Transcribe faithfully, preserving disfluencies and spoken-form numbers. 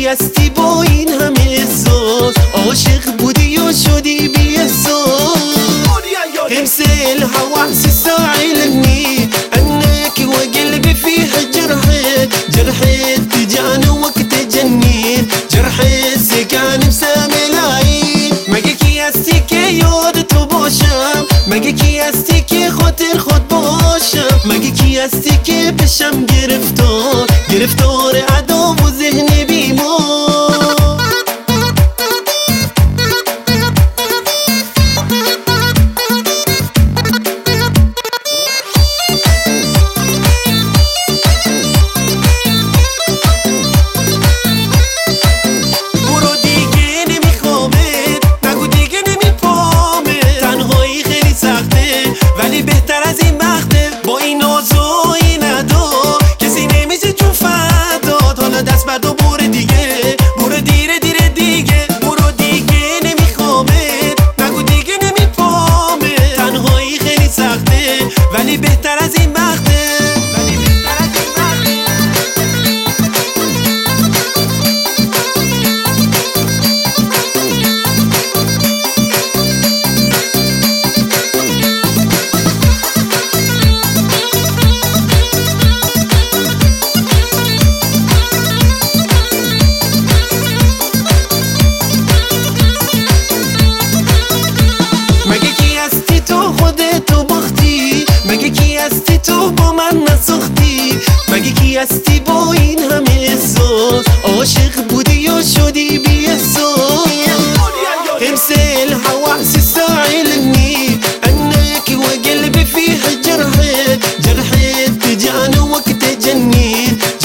کی هستی با این همه احساس؟ عاشق بودی و شدی بی احساس. تمثل الهوى احساس علمني انك وقلبي فيه جرحت جرحت تجاني وقت جنين جرحت سكان بسامي العين. مگه کی هستی که یاد تو باشم؟ مگه کی هستی که خاطر خود باشم؟ مگه کی هستی که بشم گرفتار گرفتار ادا و ذهن بیمار؟ دست بردو بوره دیگه بوره دیره دیره دیگه برو دیگه نمیخوامت نگو دیگه نمیپامت تنهایی خیلی سخته ولی بهتر از این وقته ولی بهتر از این وقته. مگه کی هستی تو با من نساختی؟ مگه کی هستی با این همه احساس؟ عاشق بودی و شدی بی احساس. تمثل الهوى احساس علمني انك وقلبي فيه جرحت جرحت تجاني وقت جنين